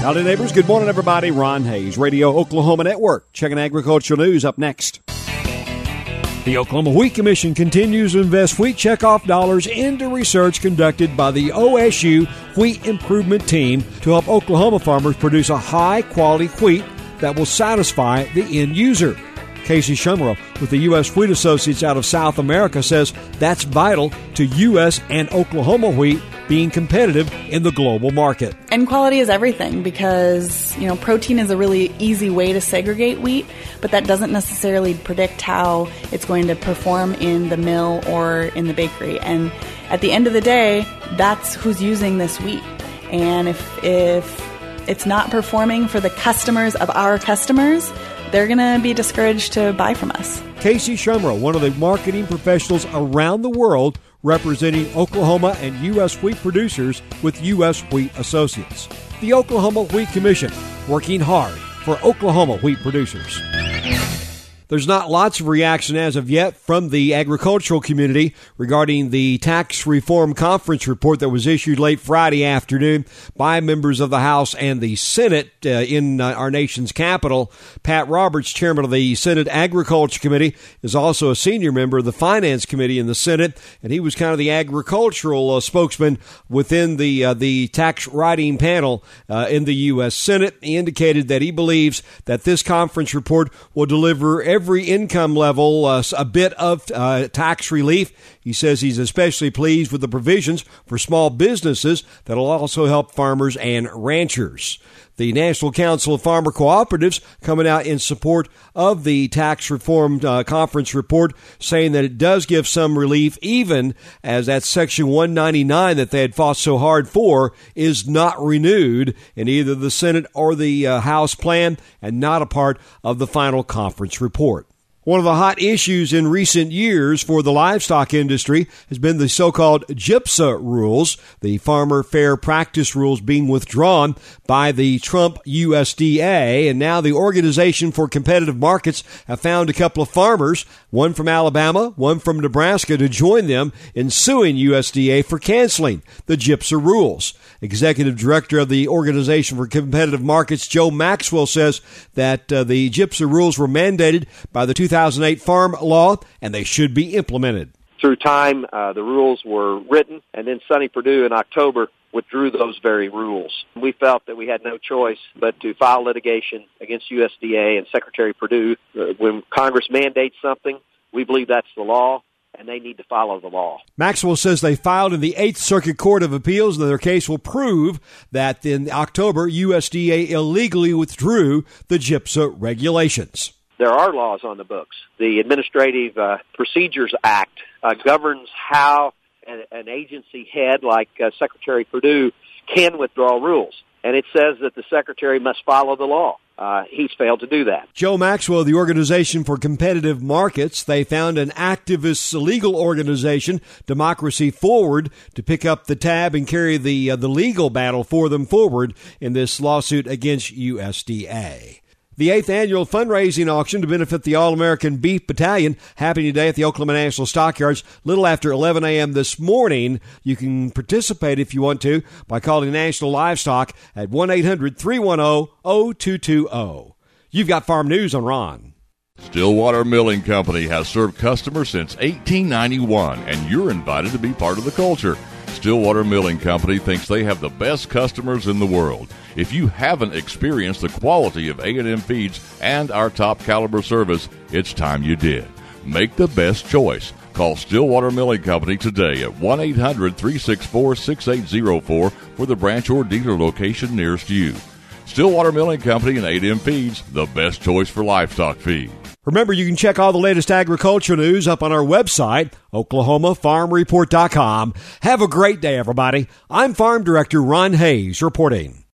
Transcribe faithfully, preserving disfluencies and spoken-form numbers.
Howdy, neighbors. Good morning, everybody. Ron Hayes, Radio Oklahoma Network. Checking agricultural news up next. The Oklahoma Wheat Commission continues to invest wheat checkoff dollars into research conducted by the O S U Wheat Improvement Team to help Oklahoma farmers produce a high-quality wheat that will satisfy the end user. Casey Shumrow with the U S Wheat Associates out of South America says that's vital to U S and Oklahoma wheat being competitive in the global market. And quality is everything because, you know, protein is a really easy way to segregate wheat, but that doesn't necessarily predict how it's going to perform in the mill or in the bakery. And at the end of the day, that's who's using this wheat. And if if it's not performing for the customers of our customers, they're going to be discouraged to buy from us. Casey Shumrow, one of the marketing professionals around the world representing Oklahoma and U S wheat producers with U S Wheat Associates. The Oklahoma Wheat Commission, working hard for Oklahoma wheat producers. There's not lots of reaction as of yet from the agricultural community regarding the tax reform conference report that was issued late Friday afternoon by members of the House and the Senate uh, in uh, our nation's capital. Pat Roberts, chairman of the Senate Agriculture Committee, is also a senior member of the Finance Committee in the Senate, and he was kind of the agricultural uh, spokesman within the uh, the tax writing panel uh, in the U S Senate. He indicated that he believes that this conference report will deliver every Every income level, uh, a bit of uh, tax relief. He says he's especially pleased with the provisions for small businesses that will also help farmers and ranchers. The National Council of Farmer Cooperatives coming out in support of the tax reform uh, conference report, saying that it does give some relief, even as that Section one ninety-nine that they had fought so hard for is not renewed in either the Senate or the uh, House plan and not a part of the final conference report. One of the hot issues in recent years for the livestock industry has been the so-called GIPSA rules, the Farmer Fair Practice rules being withdrawn by the Trump U S D A. And now the Organization for Competitive Markets have found a couple of farmers, one from Alabama, one from Nebraska, to join them in suing U S D A for canceling the GIPSA rules. Executive Director of the Organization for Competitive Markets, Joe Maxwell, says that uh, the GIPSA rules were mandated by the two thousand eight Farm Law, and they should be implemented. Through time, uh, the rules were written, and then Sonny Perdue in October withdrew those very rules. We felt that we had no choice but to file litigation against U S D A and Secretary Perdue. Uh, when Congress mandates something, we believe that's the law, and they need to follow the law. Maxwell says they filed in the Eighth Circuit Court of Appeals, and their case will prove that in October, U S D A illegally withdrew the GIPSA regulations. There are laws on the books. The Administrative uh, Procedures Act uh, governs how an, an agency head like uh, Secretary Perdue can withdraw rules, and it says that the Secretary must follow the law. Uh, he's failed to do that. Joe Maxwell, the Organization for Competitive Markets, they found an activist legal organization, Democracy Forward, to pick up the tab and carry the uh, the legal battle for them forward in this lawsuit against U S D A. The eighth annual fundraising auction to benefit the All-American Beef Battalion happening today at the Oklahoma National Stockyards, little after eleven a.m. this morning. You can participate if you want to by calling National Livestock at one eight hundred three one zero zero two two zero. You've got Farm News on Ron. Stillwater Milling Company has served customers since eighteen ninety-one, and you're invited to be part of the culture. Stillwater Milling Company thinks they have the best customers in the world. If you haven't experienced the quality of A and M feeds and our top caliber service, it's time you did. Make the best choice. Call Stillwater Milling Company today at one eight hundred three six four six eight zero four for the branch or dealer location nearest you. Stillwater Milling Company and A and M Feeds, the best choice for livestock feed. Remember, you can check all the latest agriculture news up on our website, Oklahoma Farm Report dot com. Have a great day, everybody. I'm Farm Director Ron Hayes reporting.